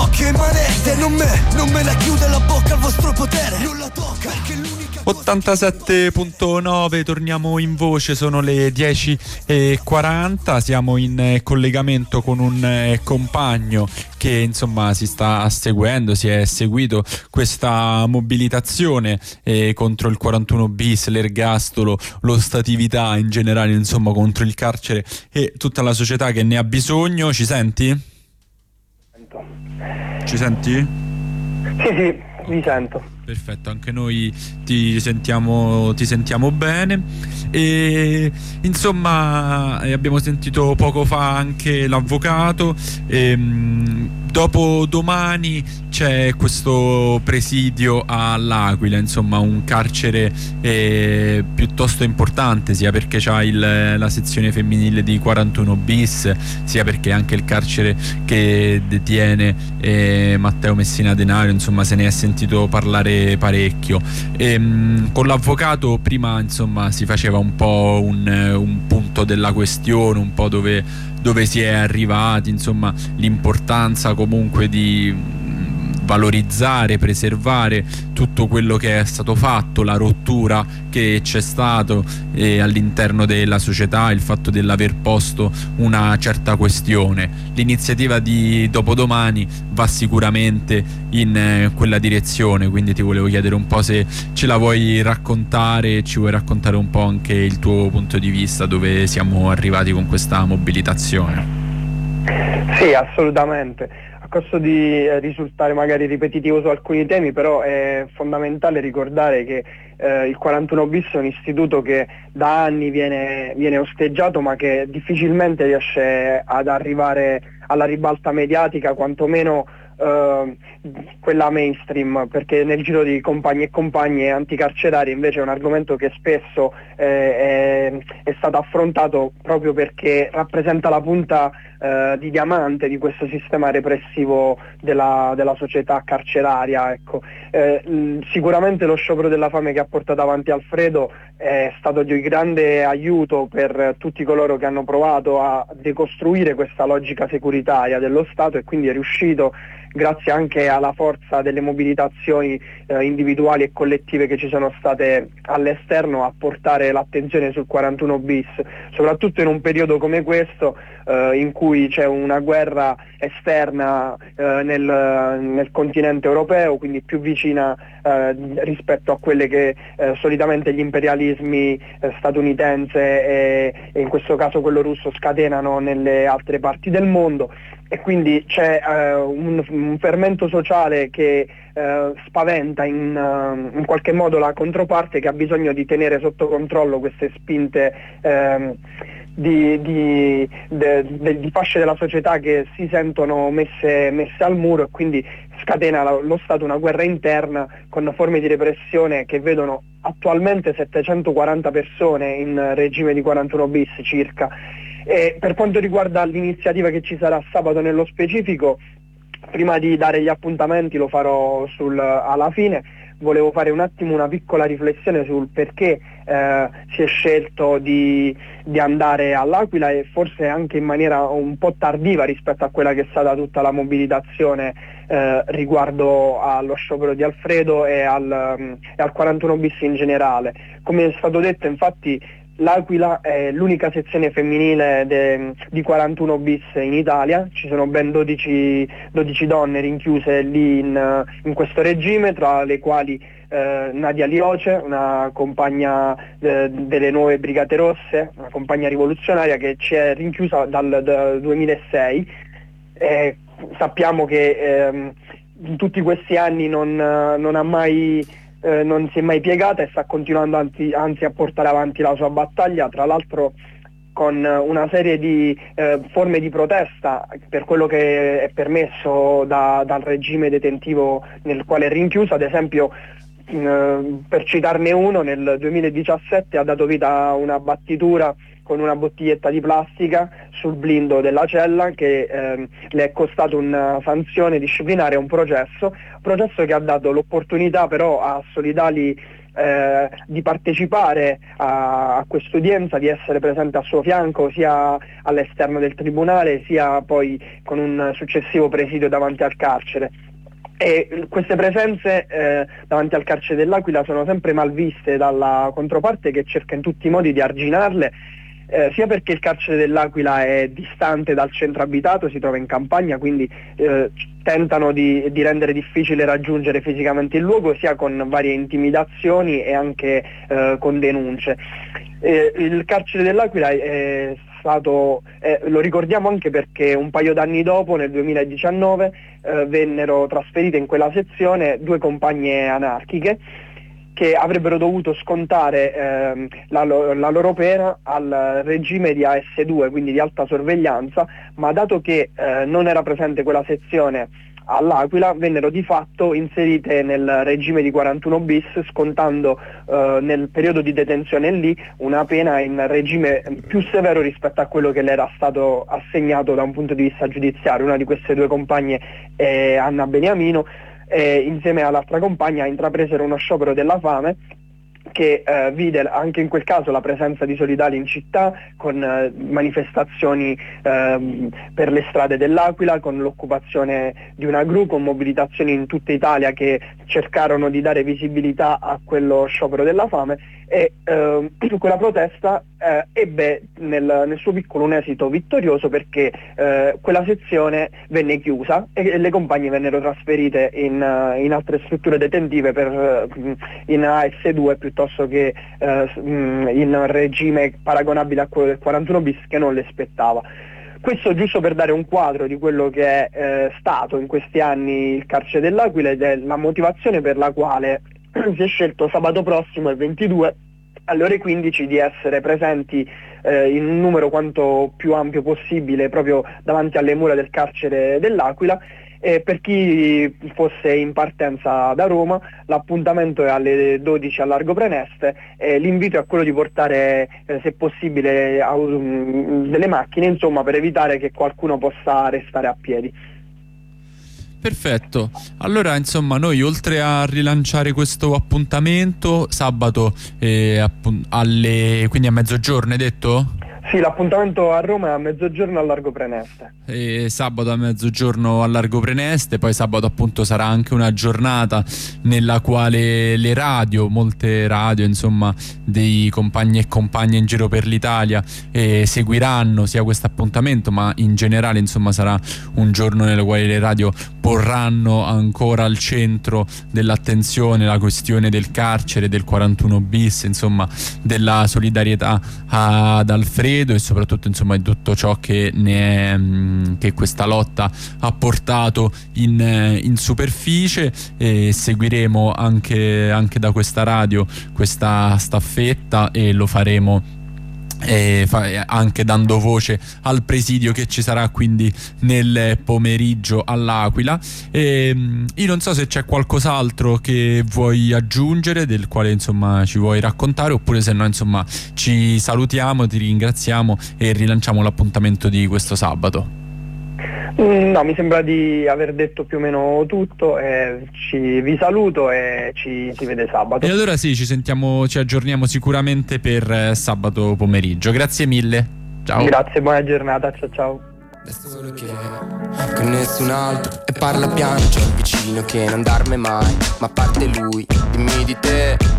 occhio e manette, non me la chiude la bocca al vostro potere, non la tocca perché l'unica 87.9, torniamo in voce, sono le 10:40, siamo in collegamento con un compagno che insomma si sta seguendo, si è seguito questa mobilitazione contro il 41 bis, l'ergastolo, l'ostatività in generale, insomma contro il carcere e tutta la società che ne ha bisogno. Ci senti? Ci senti? Sì, vi sento. Perfetto, anche noi ti sentiamo bene e insomma abbiamo sentito poco fa anche l'avvocato. Dopo domani c'è questo presidio all'Aquila, insomma un carcere piuttosto importante, sia perché c'ha la sezione femminile di 41 bis, sia perché anche il carcere che detiene Matteo Messina Denaro, insomma se ne è sentito parlare parecchio. Con l'avvocato prima insomma si faceva un po' un punto della questione, un po' dove si è arrivati, insomma l'importanza comunque di valorizzare, preservare tutto quello che è stato fatto, la rottura che c'è stato all'interno della società, il fatto dell'aver posto una certa questione. L'iniziativa di dopodomani va sicuramente in quella direzione, quindi ti volevo chiedere un po' se ce la vuoi raccontare, ci vuoi raccontare un po' anche il tuo punto di vista, dove siamo arrivati con questa mobilitazione. Sì, assolutamente. A costo di risultare magari ripetitivo su alcuni temi, però è fondamentale ricordare che il 41 bis è un istituto che da anni viene osteggiato, ma che difficilmente riesce ad arrivare alla ribalta mediatica, quantomeno quella mainstream, perché nel giro di compagni e compagne anticarcerari invece è un argomento che spesso è stato affrontato proprio perché rappresenta la punta di diamante di questo sistema repressivo della società carceraria, ecco. Sicuramente lo sciopero della fame che ha portato avanti Alfredo è stato di grande aiuto per tutti coloro che hanno provato a decostruire questa logica securitaria dello Stato, e quindi è riuscito, grazie anche alla forza delle mobilitazioni individuali e collettive che ci sono state all'esterno, a portare l'attenzione sul 41 bis, soprattutto in un periodo come questo in cui c'è una guerra esterna nel continente europeo, quindi più vicina rispetto a quelle che solitamente gli imperialismi statunitense e in questo caso quello russo scatenano nelle altre parti del mondo. E quindi c'è un fermento sociale che spaventa in qualche modo la controparte, che ha bisogno di tenere sotto controllo queste spinte di fasce della società che si sentono messe al muro, e quindi scatena lo Stato una guerra interna con forme di repressione che vedono attualmente 740 persone in regime di 41 bis circa. E per quanto riguarda l'iniziativa che ci sarà sabato nello specifico, prima di dare gli appuntamenti, lo farò alla fine, volevo fare un attimo una piccola riflessione sul perché si è scelto di andare all'Aquila, e forse anche in maniera un po' tardiva rispetto a quella che è stata tutta la mobilitazione riguardo allo sciopero di Alfredo e al 41 bis in generale. Come è stato detto, infatti, l'Aquila è l'unica sezione femminile di 41 bis in Italia. Ci sono ben 12 donne rinchiuse lì in questo regime, tra le quali Nadia Lioce, una compagna delle nuove Brigate Rosse, una compagna rivoluzionaria che ci è rinchiusa dal 2006. Sappiamo che in tutti questi anni non si è mai piegata e sta continuando anzi a portare avanti la sua battaglia, tra l'altro con una serie di forme di protesta per quello che è permesso dal regime detentivo nel quale è rinchiusa. Ad esempio, per citarne uno, nel 2017 ha dato vita a una battitura con una bottiglietta di plastica sul blindo della cella, che le è costato una sanzione disciplinare e un processo che ha dato l'opportunità però a solidali di partecipare a quest'udienza, di essere presente a suo fianco sia all'esterno del tribunale sia poi con un successivo presidio davanti al carcere. E queste presenze davanti al carcere dell'Aquila sono sempre mal viste dalla controparte, che cerca in tutti i modi di arginarle, sia perché il carcere dell'Aquila è distante dal centro abitato, si trova in campagna, quindi tentano di rendere difficile raggiungere fisicamente il luogo, sia con varie intimidazioni e anche con denunce. Il carcere dell'Aquila è stato, lo ricordiamo anche perché un paio d'anni dopo, nel 2019, vennero trasferite in quella sezione 2 compagne anarchiche che avrebbero dovuto scontare la loro pena al regime di AS2, quindi di alta sorveglianza, ma dato che non era presente quella sezione all'Aquila, vennero di fatto inserite nel regime di 41 bis, scontando nel periodo di detenzione lì una pena in regime più severo rispetto a quello che le era stato assegnato da un punto di vista giudiziario. Una di queste 2 compagne è Anna Beniamino, insieme all'altra compagna intrapresero uno sciopero della fame che vide anche in quel caso la presenza di solidali in città, con manifestazioni per le strade dell'Aquila, con l'occupazione di una gru, con mobilitazioni in tutta Italia che cercarono di dare visibilità a quello sciopero della fame, e quella protesta ebbe nel suo piccolo un esito vittorioso, perché quella sezione venne chiusa e le compagne vennero trasferite in altre strutture detentive in AS2 piuttosto che in regime paragonabile a quello del 41 bis, che non le spettava. Questo giusto per dare un quadro di quello che è stato in questi anni il carcere dell'Aquila, ed è la motivazione per la quale si è scelto sabato prossimo, il 22, alle ore 15, di essere presenti in un numero quanto più ampio possibile proprio davanti alle mura del carcere dell'Aquila. Per chi fosse in partenza da Roma, l'appuntamento è alle 12 a Largo Preneste, l'invito è quello di portare se possibile delle macchine, insomma, per evitare che qualcuno possa restare a piedi. Perfetto, allora insomma noi, oltre a rilanciare questo appuntamento sabato quindi a mezzogiorno, hai detto? Sì, l'appuntamento a Roma è a mezzogiorno al Largo Preneste. Sabato a mezzogiorno al Largo Preneste, poi sabato appunto sarà anche una giornata nella quale le radio, molte radio insomma dei compagni e compagne in giro per l'Italia seguiranno sia questo appuntamento, ma in generale insomma sarà un giorno nel quale le radio porranno ancora al centro dell'attenzione la questione del carcere, del 41 bis, insomma della solidarietà ad Alfredo, e soprattutto insomma di tutto ciò che che questa lotta ha portato in superficie. E seguiremo anche da questa radio questa staffetta, e lo faremo anche dando voce al presidio che ci sarà quindi nel pomeriggio all'Aquila. Io non so se c'è qualcos'altro che vuoi aggiungere, del quale insomma ci vuoi raccontare, oppure se no insomma ci salutiamo, ti ringraziamo e rilanciamo l'appuntamento di questo sabato. No, mi sembra di aver detto più o meno tutto, vi saluto e ci si vede sabato. E allora sì, ci aggiorniamo sicuramente per sabato pomeriggio. Grazie mille, ciao. Grazie, buona giornata, ciao. Solo che con nessun altro, e parla piano, c'è un vicino che non dorme mai, ma a parte lui, dimmi di te.